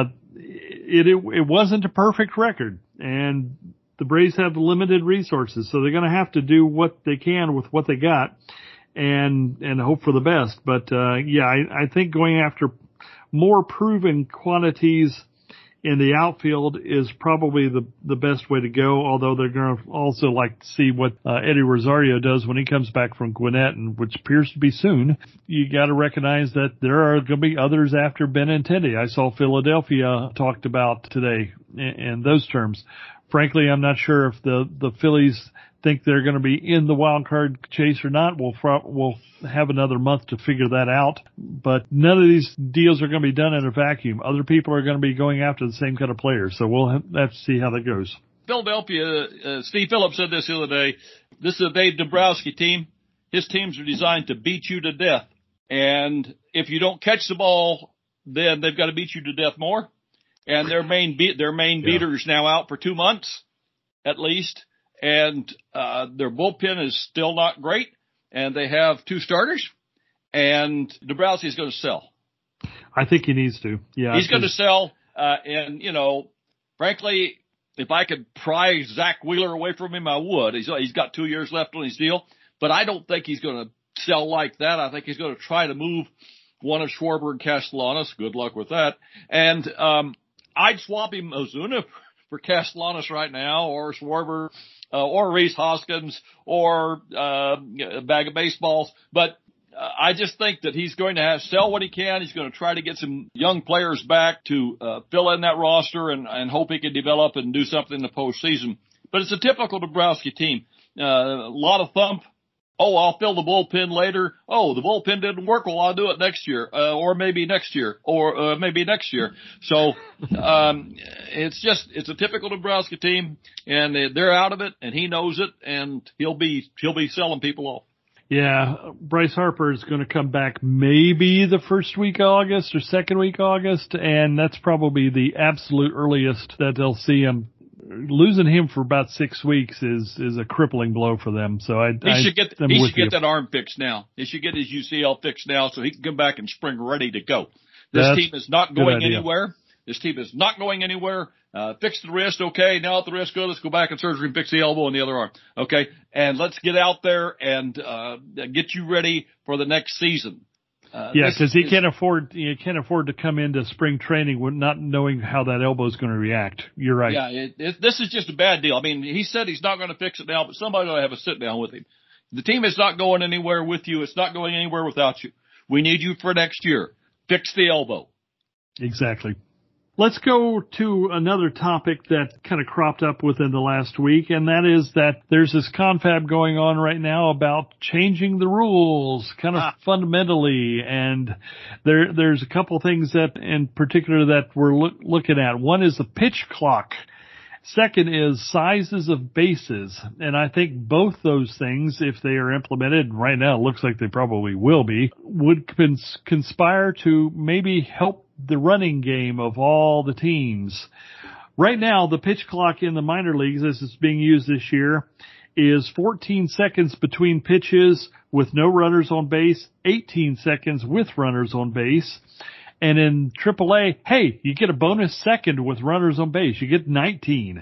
it wasn't a perfect record, and the Braves have limited resources, so they're going to have to do what they can with what they got, and hope for the best. But I think going after more proven quantities in the outfield is probably the best way to go, although they're going to also like to see what Eddie Rosario does when he comes back from Gwinnett, and which appears to be soon. You got to recognize that there are going to be others after Benintendi. I saw Philadelphia talked about today in those terms. Frankly, I'm not sure if the Phillies think they're going to be in the wild card chase or not. We'll have another month to figure that out. But none of these deals are going to be done in a vacuum. Other people are going to be going after the same kind of players. So we'll have to see how that goes. Philadelphia, Steve Phillips said this the other day. This is a Dave Dombrowski team. His teams are designed to beat you to death. And if you don't catch the ball, then they've got to beat you to death more. And their main beater is now out for 2 months, at least. And their bullpen is still not great. And they have 2 starters. And Dombrowski is going to sell. I think he needs to. Yeah, he's going to sell. And frankly, if I could pry Zach Wheeler away from him, I would. He's got 2 years left on his deal. But I don't think he's going to sell like that. I think he's going to try to move one of Schwarber and Castellanos. Good luck with that. And I'd swap him Ozuna for Castellanos right now, or Schwarber, or Rhys Hoskins, or a bag of baseballs. But I just think that he's going to sell what he can. He's going to try to get some young players back to fill in that roster and hope he can develop and do something in the postseason. But it's a typical Dombrowski team. A lot of thump. Oh, I'll fill the bullpen later. Oh, the bullpen didn't work. Well, I'll do it next year, or maybe next year, or maybe next year. So, it's a typical Dombrowski team, and they're out of it, and he knows it, and he'll be selling people off. Yeah, Bryce Harper is going to come back maybe the first week of August or second week of August, and that's probably the absolute earliest that they'll see him. Losing him for about 6 weeks is a crippling blow for them. So he should get that arm fixed now. He should get his UCL fixed now so he can come back in spring ready to go. This team is not going anywhere. This team is not going anywhere. Fix the wrist, okay. Now let the wrist go. Let's go back in surgery and fix the elbow and the other arm, okay. And let's get out there and get you ready for the next season. Because he can't afford to come into spring training with not knowing how that elbow is going to react. You're right. Yeah, this is just a bad deal. I mean, he said he's not going to fix it now, but somebody ought to have a sit down with him. The team is not going anywhere with you. It's not going anywhere without you. We need you for next year. Fix the elbow. Exactly. Let's go to another topic that kind of cropped up within the last week, and that is that there's this confab going on right now about changing the rules kind of fundamentally, and there's a couple things that in particular that we're looking at. One is the pitch clock. Second is sizes of bases, and I think both those things, if they are implemented, right now it looks like they probably will be, would conspire to maybe help the running game of all the teams. Right now, the pitch clock in the minor leagues, as it's being used this year, is 14 seconds between pitches with no runners on base, 18 seconds with runners on base. And in AAA, hey, you get a bonus second with runners on base. You get 19.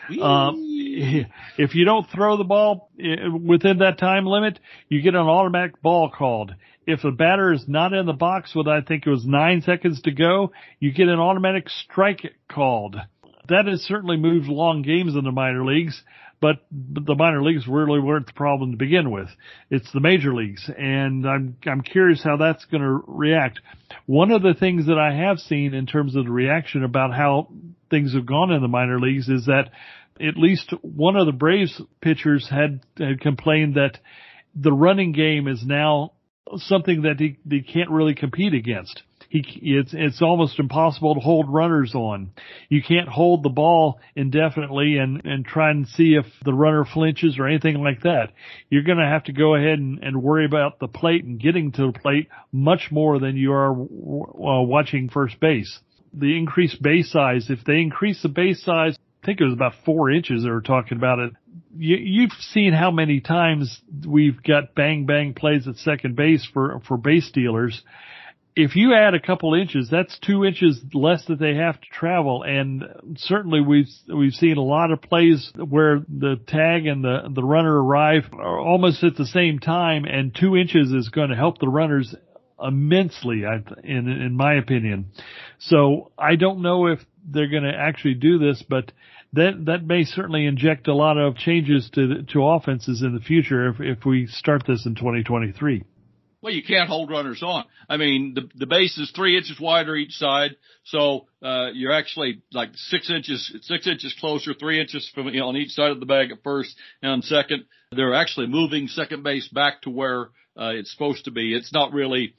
If you don't throw the ball within that time limit, you get an automatic ball called. If the batter is not in the box with, I think it was 9 seconds to go, you get an automatic strike called. That has certainly moved long games in the minor leagues, but the minor leagues really weren't the problem to begin with. It's the major leagues, and I'm curious how that's going to react. One of the things that I have seen in terms of the reaction about how things have gone in the minor leagues is that at least one of the Braves pitchers had complained that the running game is now something that he can't really compete against. It's almost impossible to hold runners on. You can't hold the ball indefinitely and try and see if the runner flinches or anything like that. You're going to have to go ahead and worry about the plate and getting to the plate much more than you are watching first base. The increased base size, if they increase the base size, I think it was about 4 inches they were talking about it. You've seen how many times we've got bang plays at second base for base stealers. If you add a couple inches, that's 2 inches less that they have to travel. And certainly we've seen a lot of plays where the tag and the runner arrive almost at the same time, and 2 inches is going to help the runners immensely, in my opinion. So I don't know if they're going to actually do this, but that may certainly inject a lot of changes to offenses in the future if we start this in 2023. Well, you can't hold runners on. I mean, the base is 3 inches wider each side, so you're actually like 6 inches closer, 3 inches from on each side of the bag at first and on second. They're actually moving second base back to where it's supposed to be. It's not really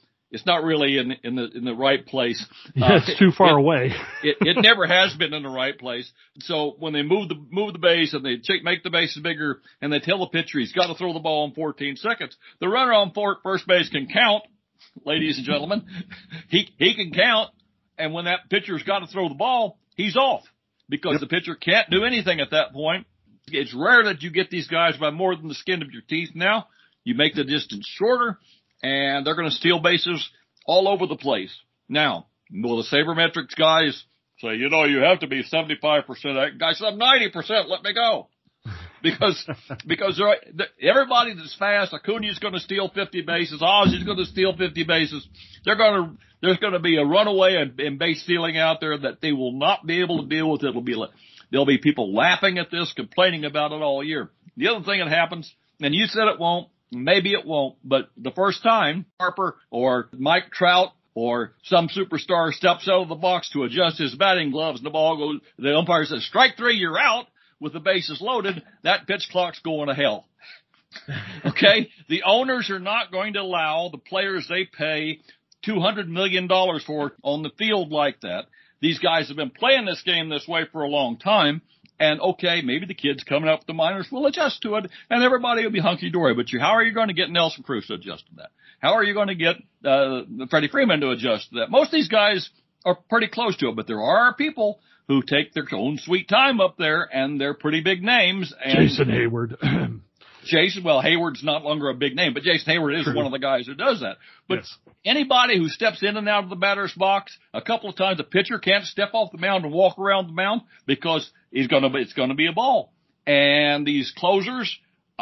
in the right place. It's too far away. It never has been in the right place. So when they move the base and they make the bases bigger and they tell the pitcher he's got to throw the ball in 14 seconds, the runner on first base can count, ladies and gentlemen. He can count, and when that pitcher's got to throw the ball, he's off because the pitcher can't do anything at that point. It's rare that you get these guys by more than the skin of your teeth now. You make the distance shorter, and they're going to steal bases all over the place. Now, will the sabermetrics guys say, you have to be 75%? Guy said, I'm 90%, let me go. Because everybody that's fast, Acuna's going to steal 50 bases, Ozzy's going to steal 50 bases. There's going to be a runaway and base stealing out there that they will not be able to deal with. There'll be people laughing at this, complaining about it all year. The other thing that happens, and you said it won't, Maybe it won't, but the first time Harper or Mike Trout or some superstar steps out of the box to adjust his batting gloves and the ball goes, the umpire says, strike 3, you're out with the bases loaded, that pitch clock's going to hell. Okay? The owners are not going to allow the players they pay $200 million for on the field like that. These guys have been playing this game this way for a long time. And okay, maybe the kids coming up with the minors will adjust to it and everybody will be hunky-dory. But how are you going to get Nelson Cruz to adjust to that? How are you going to get Freddie Freeman to adjust to that? Most of these guys are pretty close to it, but there are people who take their own sweet time up there, and they're pretty big names. And Jason Hayward. Hayward's not longer a big name, but Jason Hayward is one of the guys who does that. But yes. Anybody who steps in and out of the batter's box a couple of times, the pitcher can't step off the mound and walk around the mound because it's going to be a ball. And these closers,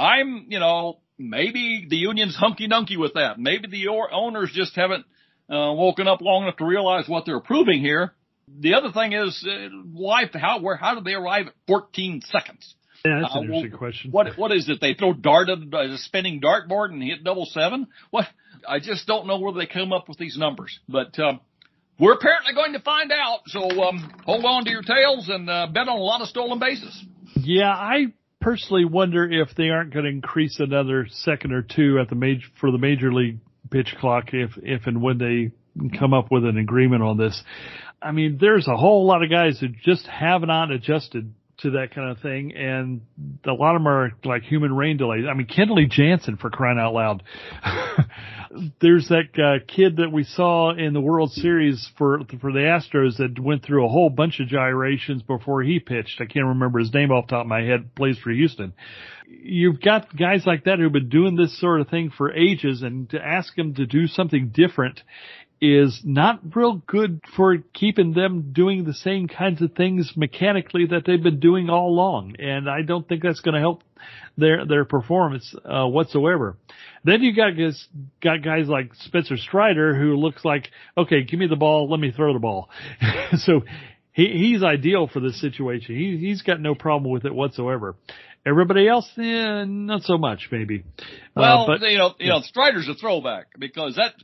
maybe the union's hunky-dunky with that. Maybe the owners just haven't woken up long enough to realize what they're approving here. The other thing is, how did they arrive at 14 seconds? Yeah, that's an interesting question. What is it? They throw a spinning dartboard and hit 777? What? I just don't know where they come up with these numbers. But we're apparently going to find out. So hold on to your tails and bet on a lot of stolen bases. Yeah, I personally wonder if they aren't going to increase another second or two at for the major league pitch clock if and when they come up with an agreement on this. I mean, there's a whole lot of guys who just have not adjusted to that kind of thing, and a lot of them are like human rain delays. I mean, Kenley Jansen, for crying out loud. There's that kid that we saw in the World Series for the Astros that went through a whole bunch of gyrations before he pitched. I can't remember his name off the top of my head, plays for Houston. You've got guys like that who've been doing this sort of thing for ages, and to ask them to do something different is not real good for keeping them doing the same kinds of things mechanically that they've been doing all along. And I don't think that's going to help their performance whatsoever. Then you got guys like Spencer Strider, who looks like, okay, give me the ball, let me throw the ball. So he's ideal for this situation. He's got no problem with it whatsoever. Everybody else, not so much, maybe. Well, Strider's a throwback because that.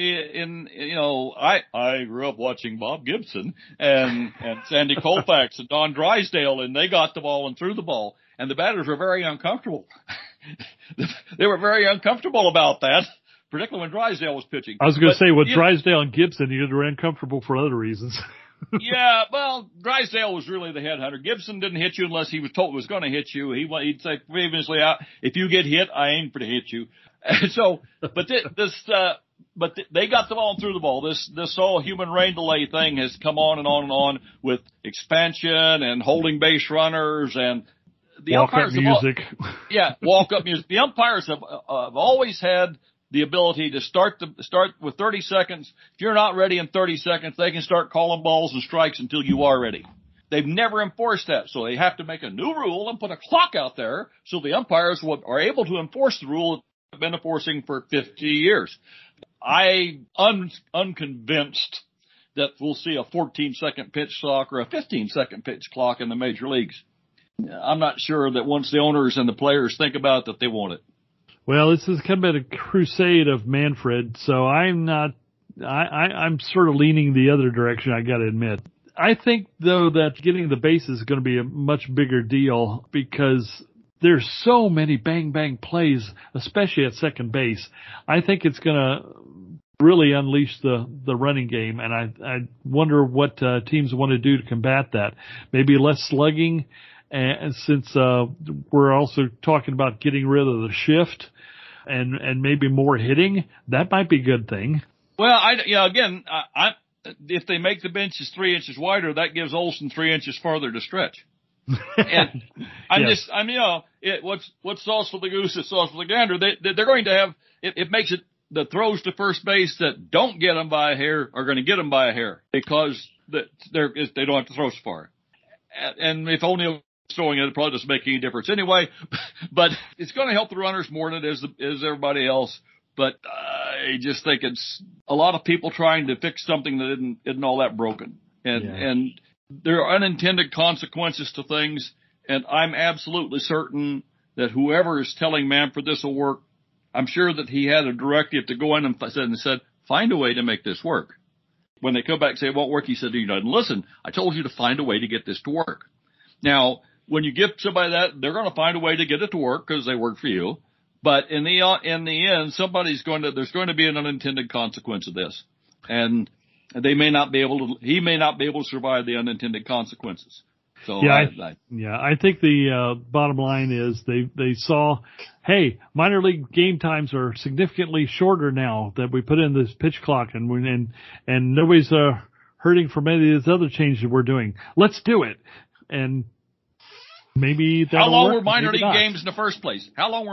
I grew up watching Bob Gibson and Sandy Koufax and Don Drysdale, and they got the ball and threw the ball, and the batters were very uncomfortable. They were very uncomfortable about that, particularly when Drysdale was pitching. I was going to say, with Drysdale and Gibson, you were uncomfortable for other reasons. Yeah, well, Drysdale was really the headhunter. Gibson didn't hit you unless he was told he was going to hit you. He'd say previously, if you get hit, I ain't going to hit you. And so, but they got the ball and threw the ball. This whole human rain delay thing has come on and on and on with expansion and holding base runners and the umpires. Walk-up music. The umpires have always had the ability to start with 30 seconds. If you're not ready in 30 seconds, they can start calling balls and strikes until you are ready. They've never enforced that, so they have to make a new rule and put a clock out there so the umpires are able to enforce the rule they've been enforcing for 50 years. I'm unconvinced that we'll see a 14-second pitch clock or a 15-second pitch clock in the major leagues. I'm not sure that once the owners and the players think about it, that they want it. Well, this has kind of been a crusade of Manfred, so I'm sort of leaning the other direction, I got to admit. I think, though, that getting the bases is going to be a much bigger deal because there's so many bang-bang plays, especially at second base. I think it's going to really unleash the running game, and I wonder what teams want to do to combat that. Maybe less slugging, and since we're also talking about getting rid of the shift and maybe more hitting, that might be a good thing. Well, if they make the benches 3 inches wider, that gives Olson 3 inches farther to stretch. And what's sauce for the goose is sauce for the gander. They're going to have, it makes it, the throws to first base that don't get them by a hair are going to get them by a hair because they don't have to throw so far. And if O'Neill throwing it probably doesn't make any difference anyway, but it's going to help the runners more than it is everybody else. But I just think it's a lot of people trying to fix something that isn't all that broken. And there are unintended consequences to things. And I'm absolutely certain that whoever is telling Manfred this will work, I'm sure that he had a directive to go in and said, find a way to make this work. When they come back and say it won't work, he said, you didn't listen. I told you to find a way to get this to work. Now, when you give somebody that, they're going to find a way to get it to work because they work for you. But in the end, there's going to be an unintended consequence of this. And he may not be able to survive the unintended consequences. So I think the bottom line is they saw, hey, minor league game times are significantly shorter now that we put in this pitch clock, and nobody's hurting from any of these other changes we're doing. Let's do it. And maybe that'll How long work, were minor league not. games in the first place?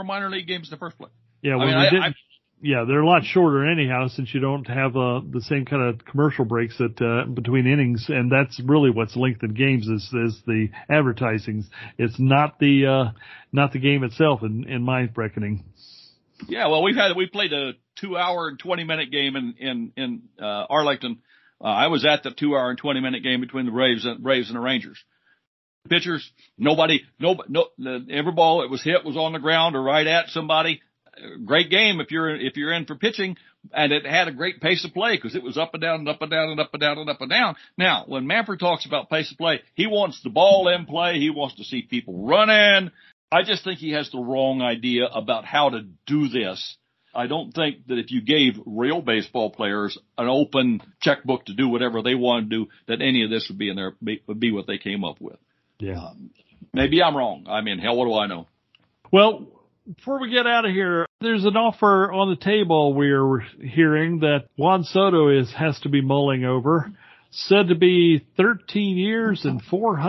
Yeah, they're a lot shorter anyhow, since you don't have the same kind of commercial breaks that between innings, and that's really what's lengthened games is the advertising. It's not the game itself in my reckoning. Yeah, well, we played a 2-hour and 20-minute game in Arlington. I was at the 2-hour and 20-minute game between the Braves and the Rangers. Pitchers, every ball that was hit was on the ground or right at somebody. Great game if you're in for pitching, and it had a great pace of play because it was up and down and up and down and up and down and up and down. Now, when Manfred talks about pace of play, he wants the ball in play. He wants to see people running. I just think he has the wrong idea about how to do this. I don't think that if you gave real baseball players an open checkbook to do whatever they want to do, that any of this would be what they came up with. Yeah. Maybe I'm wrong. I mean, hell, what do I know? Well, before we get out of here, there's an offer on the table we're hearing that Juan Soto has to be mulling over, said to be 13 years and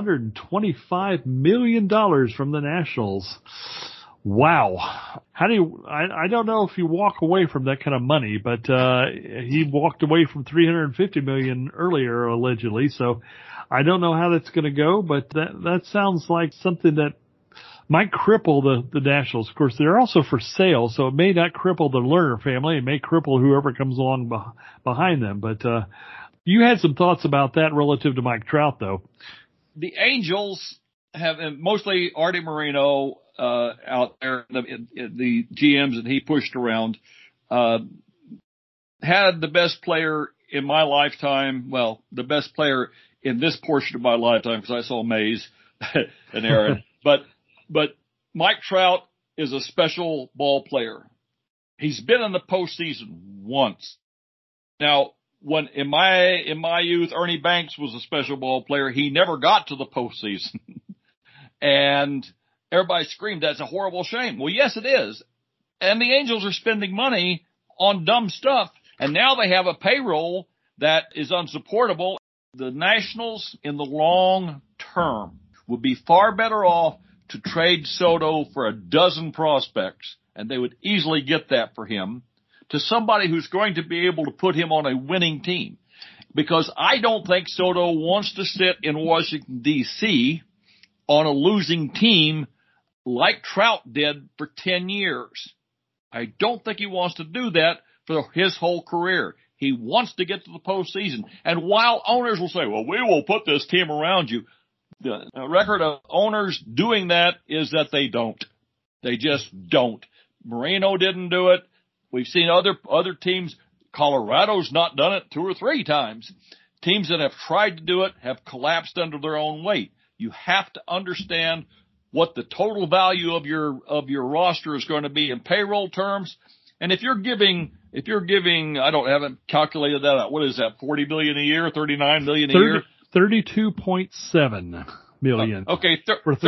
$425 million from the Nationals. Wow. I don't know if you walk away from that kind of money, but he walked away from $350 million earlier, allegedly, so I don't know how that's going to go, but that sounds like something that might cripple the Nationals. Of course, they're also for sale, so it may not cripple the Lerner family. It may cripple whoever comes along behind them. But you had some thoughts about that relative to Mike Trout, though. The Angels have, and mostly Artie Moreno out there, the GMs that he pushed around, had the best player in my lifetime. Well, the best player in this portion of my lifetime, because I saw Mays and Aaron. But Mike Trout is a special ball player. He's been in the postseason once. Now, when in my youth, Ernie Banks was a special ball player. He never got to the postseason. And everybody screamed, that's a horrible shame. Well, yes, it is. And the Angels are spending money on dumb stuff. And now they have a payroll that is unsupportable. The Nationals in the long term would be far better off to trade Soto for a dozen prospects, and they would easily get that for him, to somebody who's going to be able to put him on a winning team. Because I don't think Soto wants to sit in Washington, D.C. on a losing team like Trout did for 10 years. I don't think he wants to do that for his whole career. He wants to get to the postseason. And while owners will say, well, we will put this team around you, the record of owners doing that is that they don't. They just don't. Moreno didn't do it. We've seen other teams. Colorado's not done it 2 or 3 times. Teams that have tried to do it have collapsed under their own weight. You have to understand what the total value of your roster is going to be in payroll terms. And if you're giving, I haven't calculated that out. What is that? 40 billion a year, 39 million a year? 32.7 million. Okay,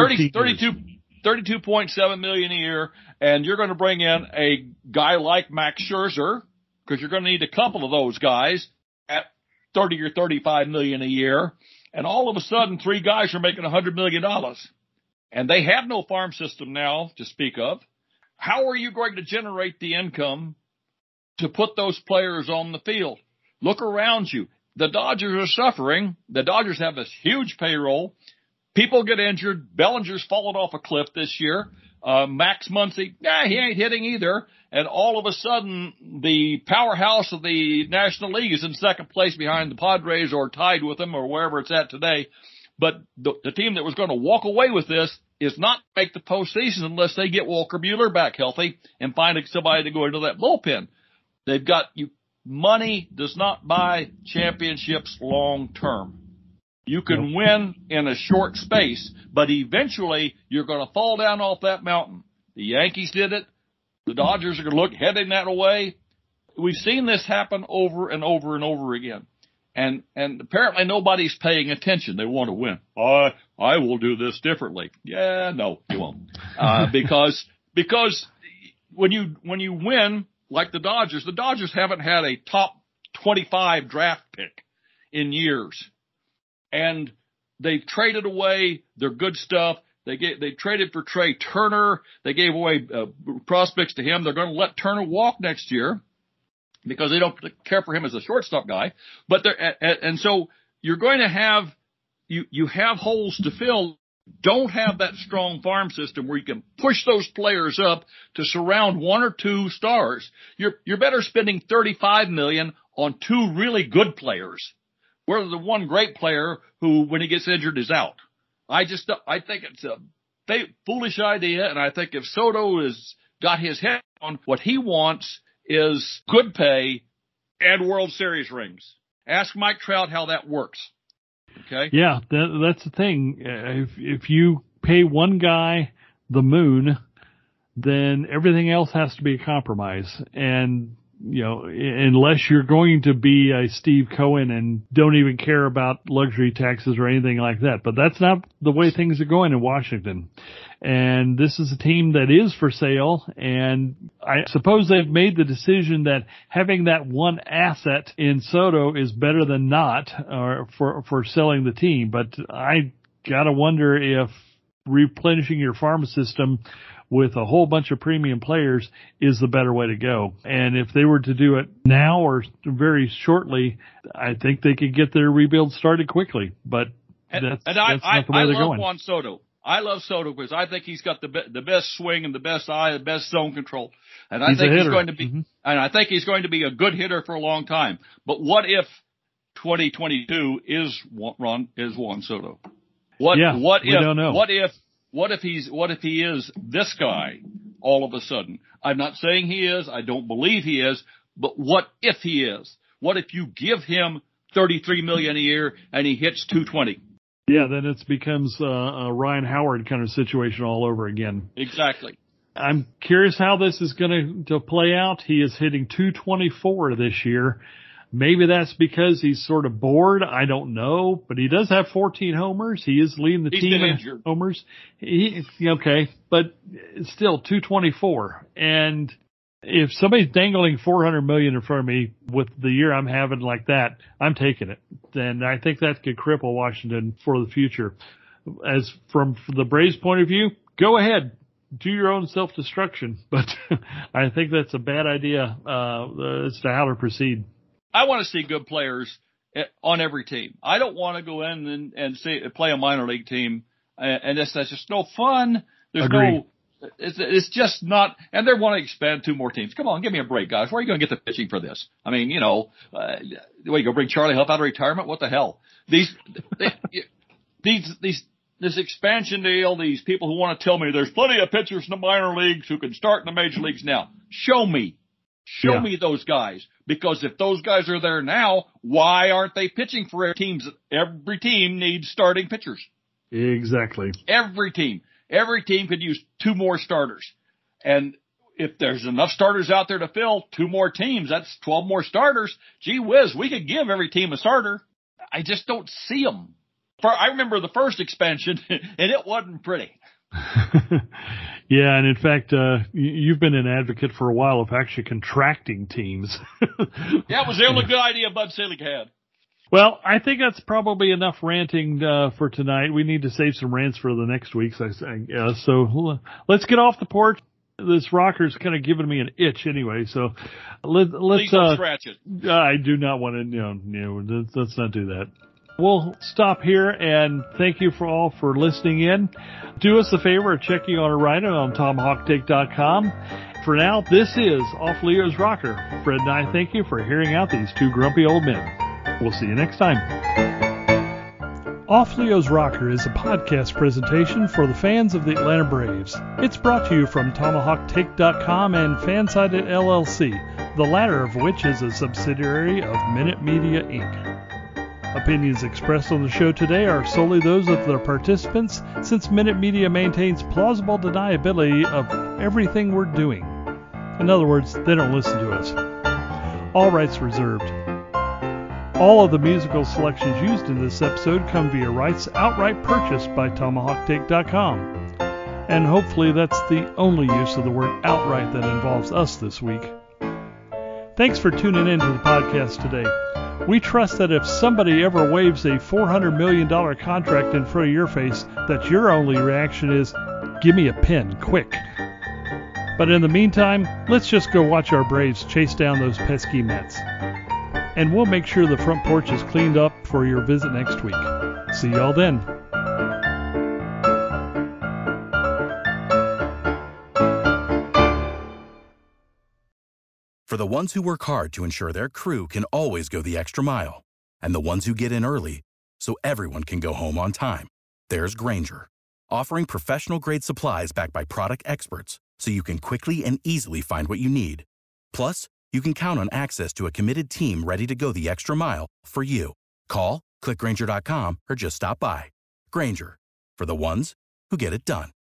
32.7 million a year, and you're going to bring in a guy like Max Scherzer, because you're going to need a couple of those guys at 30 or 35 million a year, and all of a sudden 3 guys are making $100 million. And they have no farm system now to speak of. How are you going to generate the income to put those players on the field? Look around you. The Dodgers are suffering. The Dodgers have this huge payroll. People get injured. Bellinger's fallen off a cliff this year. Max Muncy, he ain't hitting either. And all of a sudden, the powerhouse of the National League is in second place behind the Padres or tied with them or wherever it's at today. But the team that was going to walk away with this is not make the postseason unless they get Walker Buehler back healthy and find somebody to go into that bullpen. They've got money does not buy championships long term. You can win in a short space, but eventually you're going to fall down off that mountain. The Yankees did it. The Dodgers are going to look heading that way. We've seen this happen over and over and over again. And apparently nobody's paying attention. They want to win. I will do this differently. Yeah, no, you won't. Because when you win, like the Dodgers haven't had a top 25 draft pick in years. And they've traded away their good stuff. They traded for Trey Turner. They gave away prospects to him. They're going to let Turner walk next year because they don't care for him as a shortstop guy. But and so you're going to have you have holes to fill. Don't have that strong farm system where you can push those players up to surround one or two stars. You're better spending $35 million on two really good players, where the one great player who, when he gets injured, is out. I think it's a foolish idea, and I think if Soto has got his head on, what he wants is good pay and World Series rings. Ask Mike Trout how that works. Okay. Yeah, that's the thing. If you pay one guy the moon, then everything else has to be a compromise. And, unless you're going to be a Steve Cohen and don't even care about luxury taxes or anything like that. But that's not the way things are going in Washington. And this is a team that is for sale. And I suppose they've made the decision that having that one asset in Soto is better than not for selling the team. But I gotta wonder if replenishing your farm system with a whole bunch of premium players is the better way to go. And if they were to do it now or very shortly, I think they could get their rebuild started quickly. But that's not the way they're going. I love Juan Soto. I love Soto because I think he's got the best swing and the best eye, the best zone control. And I think he's going to be, and I think he's going to be a good hitter for a long time. But what if 2022 is Juan Soto? We don't know. What if he is this guy all of a sudden? I'm not saying he is. I don't believe he is. But what if he is? What if you give him $33 million a year and he hits 220? Yeah, then it becomes a Ryan Howard kind of situation all over again. Exactly. I'm curious how this is going to play out. He is hitting 224 this year. Maybe that's because he's sort of bored. I don't know, but he does have 14 homers. He is leading the team in homers. Okay, but it's still 224. And if somebody's dangling $400 million in front of me with the year I'm having like that, I'm taking it. Then I think that could cripple Washington for the future. As from the Braves' point of view, go ahead. Do your own self-destruction. But I think that's a bad idea as to how to proceed. I want to see good players on every team. I don't want to go in and play a minor league team, and that's just no fun. Agreed. It's just not, and they want to expand 2 more teams. Come on, give me a break, guys. Where are you going to get the pitching for this? I mean, you go bring Charlie Huff out of retirement? What the hell? This expansion deal, these people who want to tell me there's plenty of pitchers in the minor leagues who can start in the major leagues now. Show me me those guys. Because if those guys are there now, why aren't they pitching for teams? Every team needs starting pitchers. Exactly. Every team could use 2 more starters. And if there's enough starters out there to fill 2 more teams, that's 12 more starters. Gee whiz, we could give every team a starter. I just don't see them. I remember the first expansion, and it wasn't pretty. Yeah, and in fact, you've been an advocate for a while of actually contracting teams. Yeah, it was the only good idea Bud Selig had. Well, I think that's probably enough ranting for tonight. We need to save some rants for the next week. So let's get off the porch. This rocker's kind of giving me an itch anyway. So let's scratch it. I do not want to. Let's not do that. We'll stop here and thank you all for listening in. Do us a favor of checking on our writer on TomahawkTake.com. For now, this is Off Leo's Rocker. Fred and I thank you for hearing out these 2 grumpy old men. We'll see you next time. Off Leo's Rocker is a podcast presentation for the fans of the Atlanta Braves. It's brought to you from TomahawkTake.com and Fansided LLC, the latter of which is a subsidiary of Minute Media, Inc. Opinions expressed on the show today are solely those of the participants, since Minute Media maintains plausible deniability of everything we're doing. In other words, they don't listen to us. All rights reserved. All of the musical selections used in this episode come via rights outright purchased by TomahawkTake.com. And hopefully that's the only use of the word outright that involves us this week. Thanks for tuning in to the podcast today. We trust that if somebody ever waves a $400 million contract in front of your face, that your only reaction is, give me a pen, quick. But in the meantime, let's just go watch our Braves chase down those pesky Mets. And we'll make sure the front porch is cleaned up for your visit next week. See y'all then. For the ones who work hard to ensure their crew can always go the extra mile, and the ones who get in early so everyone can go home on time, there's Grainger, offering professional-grade supplies backed by product experts so you can quickly and easily find what you need. Plus, you can count on access to a committed team ready to go the extra mile for you. Call, click Grainger.com, or just stop by. Grainger, for the ones who get it done.